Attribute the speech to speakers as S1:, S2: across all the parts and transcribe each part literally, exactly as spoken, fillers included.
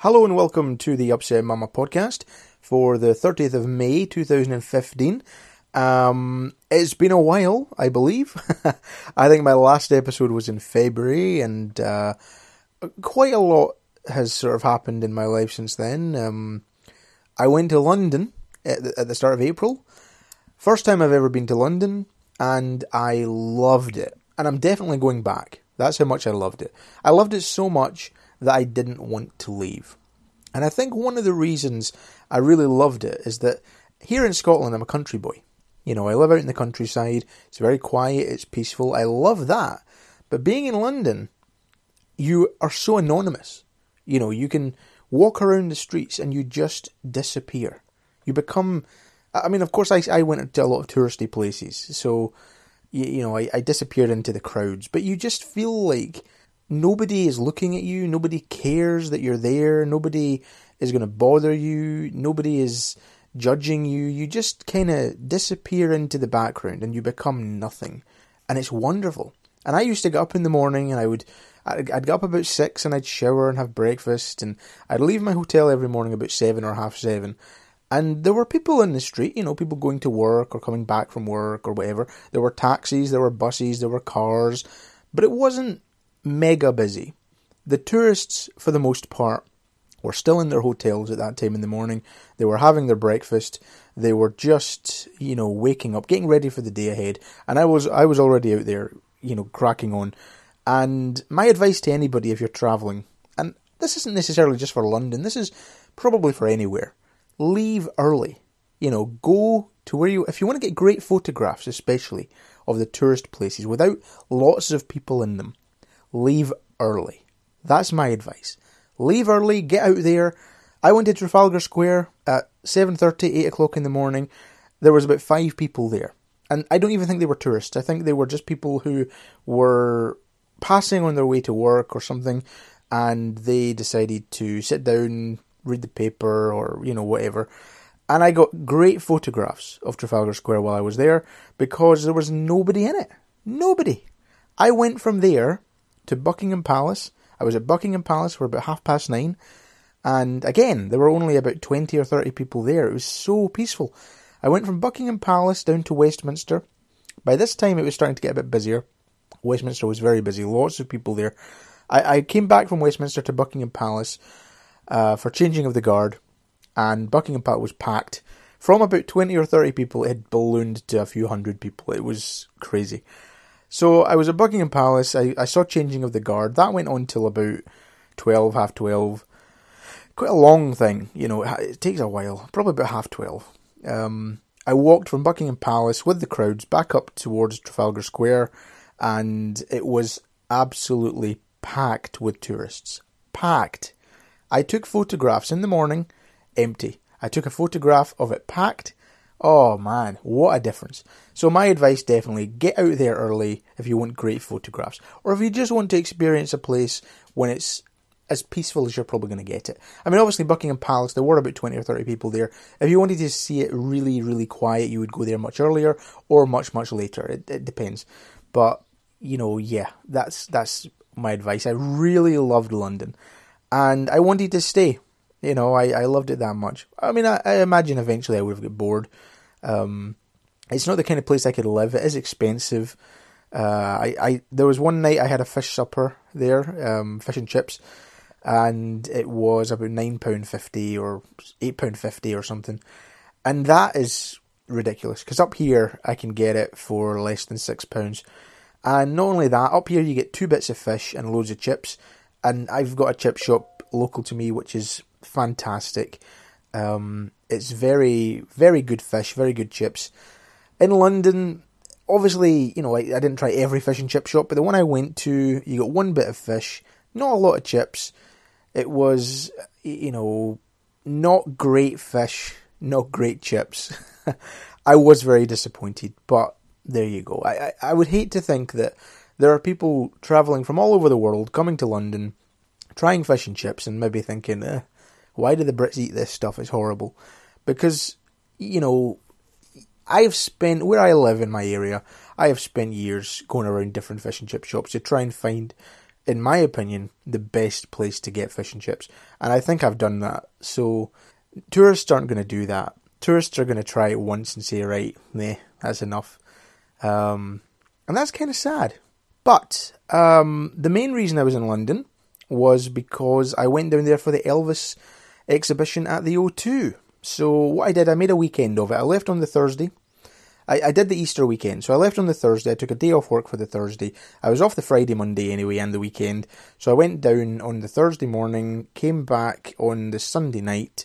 S1: Hello and welcome to the Upset Mama podcast for the thirtieth of May two thousand fifteen. Um, it's been a while, I believe. I think my last episode was in February, and uh, quite a lot has sort of happened in my life since then. Um, I went to London at the, at the start of April. First time I've ever been to London, and I loved it. And I'm definitely going back. That's how much I loved it. I loved it so much that I didn't want to leave. And I think one of the reasons I really loved it is that here in Scotland, I'm a country boy. You know, I live out in the countryside. It's very quiet. It's peaceful. I love that. But being in London, you are so anonymous. You know, you can walk around the streets and you just disappear. You become... I mean, of course, I, I went to a lot of touristy places. So, you, you know, I, I disappeared into the crowds. But you just feel like... nobody is looking at you, nobody cares that you're there, nobody is going to bother you, nobody is judging you. You just kind of disappear into the background and you become nothing. And it's wonderful. And I used to get up in the morning and I would, I'd, I'd get up about six and I'd shower and have breakfast, and I'd leave my hotel every morning about seven or half seven. And there were people in the street, you know, people going to work or coming back from work or whatever. There were taxis, there were buses, there were cars, but it wasn't mega busy. The tourists, for the most part, were still in their hotels at that time in the morning. They were having their breakfast. They were just, you know, waking up, getting ready for the day ahead. And I was, I was already out there, you know, cracking on. And my advice to anybody if you're travelling, and this isn't necessarily just for London, this is probably for anywhere, leave early. You know, go to where you, if you want to get great photographs, especially of the tourist places, without lots of people in them, leave early. That's my advice. Leave early, get out there. I went to Trafalgar Square at seven thirty, eight o'clock in the morning. There was about five people there. And I don't even think they were tourists. I think they were just people who were passing on their way to work or something, and they decided to sit down, read the paper, or, you know, whatever. And I got great photographs of Trafalgar Square while I was there because there was nobody in it. Nobody. I went from there to Buckingham Palace. I was at Buckingham Palace for about half past nine, and again, there were only about twenty or thirty people there. It was so peaceful. I went from Buckingham Palace down to Westminster. By this time, it was starting to get a bit busier. Westminster was very busy, lots of people there. I, I came back from Westminster to Buckingham Palace uh, for changing of the guard, and Buckingham Palace was packed. From about twenty or thirty people, it had ballooned to a few hundred people. It was crazy. So I was at Buckingham Palace, I, I saw changing of the guard. That went on till about twelve, half twelve. Quite a long thing, you know, it, it takes a while, probably about half twelve. Um, I walked from Buckingham Palace with the crowds back up towards Trafalgar Square, and it was absolutely packed with tourists. Packed. I took photographs in the morning, empty. I took a photograph of it packed. Oh man, what a difference. So my advice, definitely get out there early if you want great photographs. Or if you just want to experience a place when it's as peaceful as you're probably going to get it. I mean, obviously Buckingham Palace, there were about twenty or thirty people there. If you wanted to see it really, really quiet, you would go there much earlier or much, much later. It, it depends. But, you know, yeah, that's that's my advice. I really loved London. And I wanted to stay. You know, I, I loved it that much. I mean, I, I imagine eventually I would have got bored. Um, it's not the kind of place I could live. It is expensive. Uh, I, I there was one night I had a fish supper there, um, fish and chips, and it was about nine pounds fifty or eight pounds fifty or something. And that is ridiculous, because up here I can get it for less than six pounds. And not only that, up here you get two bits of fish and loads of chips. And I've got a chip shop local to me, which is fantastic. Um, it's very, very good fish, very good chips. In London, obviously, you know, I, I didn't try every fish and chip shop, but the one I went to, you got one bit of fish, not a lot of chips. It was, you know, not great fish, not great chips. I was very disappointed, but there you go. I, I, I would hate to think that there are people travelling from all over the world, coming to London, trying fish and chips, and maybe thinking, eh, why do the Brits eat this stuff? It's horrible. Because, you know, I've spent, where I live in my area, I have spent years going around different fish and chip shops to try and find in my opinion, the best place to get fish and chips. And I think I've done that. So tourists aren't going to do that. Tourists are going to try it once and say, right, meh, that's enough. Um, and that's kind of sad. But um, the main reason I was in London was because I went down there for the Elvis exhibition at the O two. So what I did, I made a weekend of it. I left on the Thursday. I, I did the Easter weekend. So I left on the Thursday. I took a day off work for the Thursday. I was off the Friday, Monday anyway, and the weekend. So I went down on the Thursday morning, came back on the Sunday night,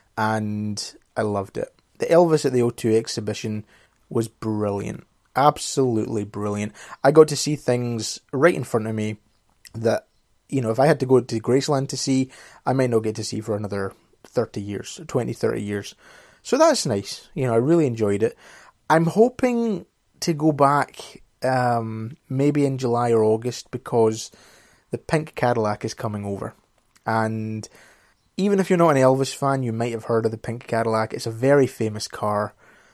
S1: and I loved it. The Elvis at the O two exhibition was brilliant. Absolutely brilliant. I got to see things right in front of me that, you know, if I had to go to Graceland to see, I might not get to see for another thirty years, twenty, thirty years. So that's nice. You know, I really enjoyed it. I'm hoping to go back um, maybe in July or August because the pink Cadillac is coming over. And even if you're not an Elvis fan, you might have heard of the pink Cadillac. It's a very famous car.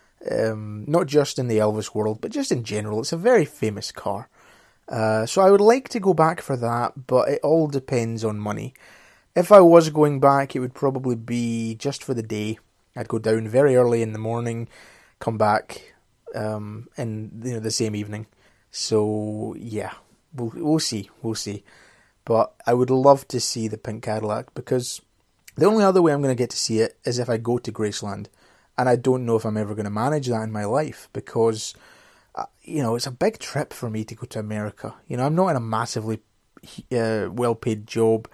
S1: Um, not just in the Elvis world, but just in general. It's a very famous car. Uh, so I would like to go back for that, but it all depends on money. If I was going back, it would probably be just for the day. I'd go down very early in the morning, come back um, in you know, the same evening. So yeah, we'll we'll see, we'll see. But I would love to see the pink Cadillac because the only other way I'm going to get to see it is if I go to Graceland. And I don't know if I'm ever going to manage that in my life because, uh, you know, it's a big trip for me to go to America. You know, I'm not in a massively uh, well-paid job.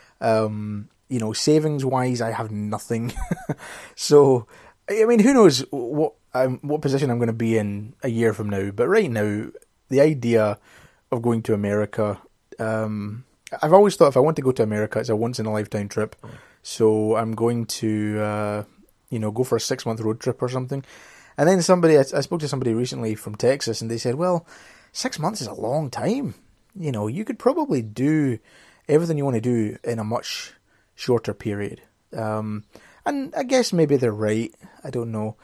S1: Um, you know, savings-wise, I have nothing. So, I mean, who knows what um, what position I'm going to be in a year from now. But right now, the idea of going to America, um, I've always thought if I want to go to America, it's a once-in-a-lifetime trip. So I'm going to... Uh, you know, go for a six-month road trip or something. And then somebody, I, I spoke to somebody recently from Texas, and they said, well, six months is a long time. You know, you could probably do everything you want to do in a much shorter period. Um, and I guess maybe they're right. I don't know.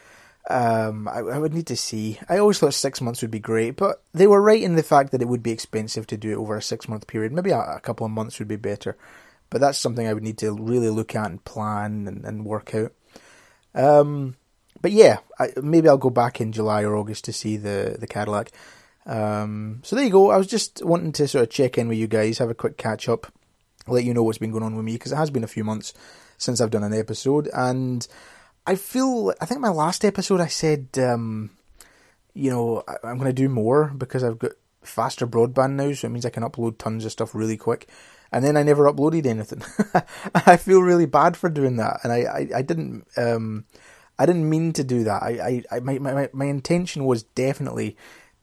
S1: Um, I, I would need to see. I always thought six months would be great, but they were right in the fact that it would be expensive to do it over a six-month period. Maybe a, a couple of months would be better. But that's something I would need to really look at and plan and, and work out. Um, but yeah, I, maybe I'll go back in July or August to see the, the Cadillac. Um, so there you go. I was just wanting to sort of check in with you guys, have a quick catch up, let you know what's been going on with me, because it has been a few months since I've done an episode, and I feel, I think my last episode I said, um, you know, I, I'm going to do more because I've got faster broadband now, so it means I can upload tons of stuff really quick. And then I never uploaded anything. I feel really bad for doing that, and I, I, I didn't um, I didn't mean to do that. I, I, I my, my my intention was definitely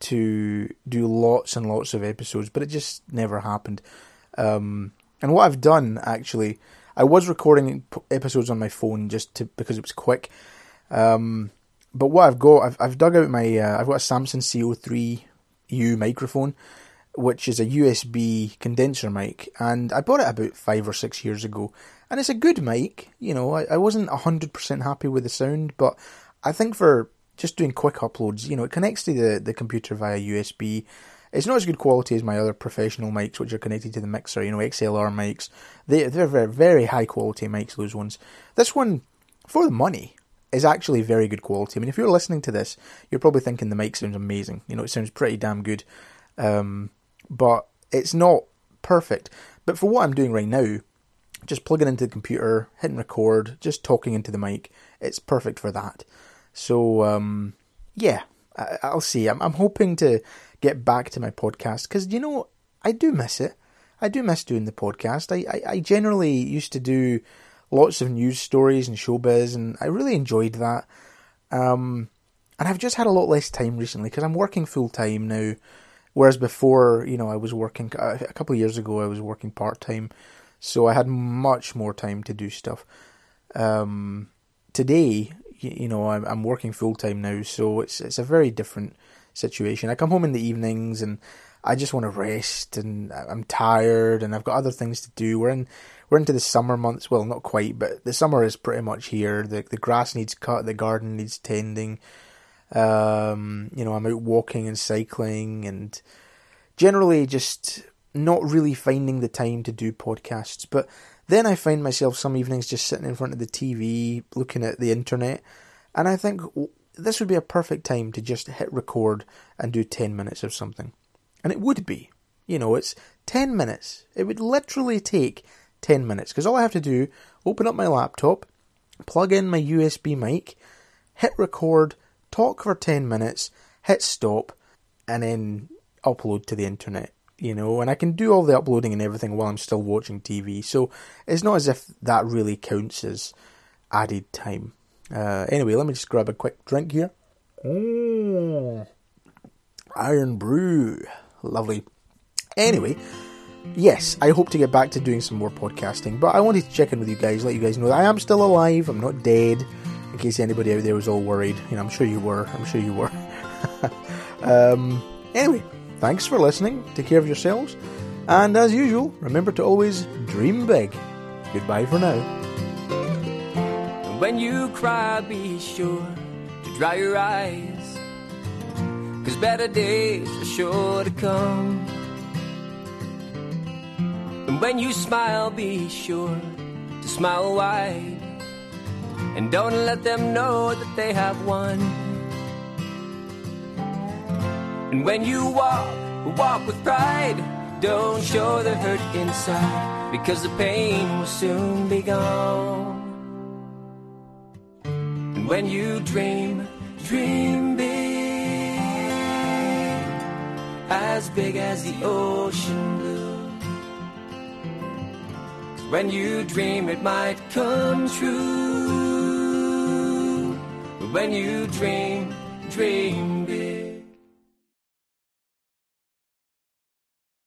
S1: to do lots and lots of episodes, but it just never happened. Um, and what I've done actually, I was recording episodes on my phone just to because it was quick. Um, but what I've got, I've I've dug out my uh, I've got a Samson C O three U microphone, which is a U S B condenser mic, and I bought it about five or six years ago, and it's a good mic. You know, I, I wasn't one hundred percent happy with the sound, but I think for just doing quick uploads, you know, it connects to the, the computer via U S B. It's not as good quality as my other professional mics, which are connected to the mixer, you know, X L R mics. They, they're very, very high quality mics, those ones. This one, for the money, is actually very good quality. I mean, if you're listening to this, you're probably thinking the mic sounds amazing. You know, it sounds pretty damn good. Um... But it's not perfect. But for what I'm doing right now, just plugging into the computer, hitting record, just talking into the mic, it's perfect for that. So, um, yeah, I, I'll see. I'm, I'm hoping to get back to my podcast because, you know, I do miss it. I do miss doing the podcast. I, I, I generally used to do lots of news stories and showbiz, and I really enjoyed that. Um, and I've just had a lot less time recently because I'm working full-time now. Whereas before, you know, I was working, a couple of years ago, I was working part-time, so I had much more time to do stuff. Um, today, you know, I'm, I'm working full-time now, so it's it's a very different situation. I come home in the evenings, and I just want to rest, and I'm tired, and I've got other things to do. We're in, we're into the summer months, well, not quite, but the summer is pretty much here. The, the grass needs cut, the garden needs tending. Um, you know, I'm out walking and cycling and generally just not really finding the time to do podcasts. But then I find myself some evenings just sitting in front of the T V, looking at the internet, and I think this would be a perfect time to just hit record and do ten minutes of something. And it would be. You know, it's ten minutes. It would literally take ten minutes, because all I have to do, open up my laptop, plug in my U S B mic, hit record, talk for ten minutes, hit stop, and then upload to the internet. You know, and I can do all the uploading and everything while I'm still watching T V. So it's not as if that really counts as added time. Uh, anyway, let me just grab a quick drink here. Mm. Iron Brew. Lovely. Anyway, yes, I hope to get back to doing some more podcasting, but I wanted to check in with you guys, let you guys know that I am still alive, I'm not dead, in case anybody out there was all worried. You know, I'm sure you were, I'm sure you were. um, anyway, thanks for listening, take care of yourselves, and as usual, remember to always dream big. Goodbye for now.
S2: When you cry, be sure to dry your eyes, 'cause better days are sure to come. And when you smile, be sure to smile wide, and don't let them know that they have won. And when you walk, walk with pride, don't show the hurt inside, because the pain will soon be gone. And when you dream, dream big, as big as the ocean blue. When you dream, it might come true. When you dream, dream